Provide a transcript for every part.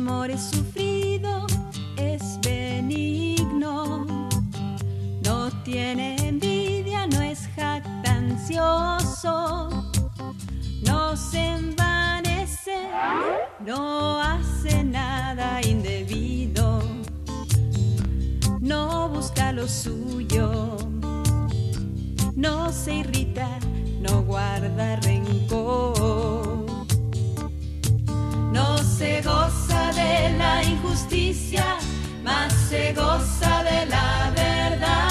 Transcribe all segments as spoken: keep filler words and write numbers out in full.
amor es sufrido, es benigno, no tiene envidia, no es jactancioso, no se envanece, no hace nada indebido, no busca lo suyo, no se irrita, no guarda rencor, no se goza de la injusticia, mas se goza de la verdad.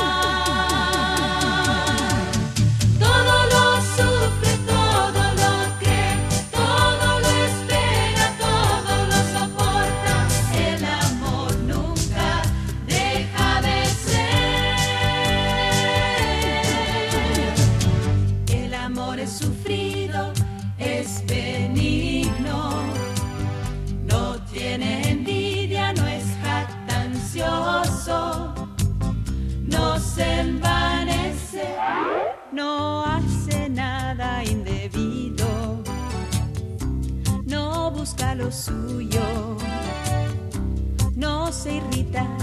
Todo lo sufre, todo lo cree, todo lo espera, todo lo soporta. El amor nunca deja de ser. El amor es sufrido, es benigno, no tiene envidia, no es jactancioso, no se envanece, no hace nada indebido, no busca lo suyo, no se irrita,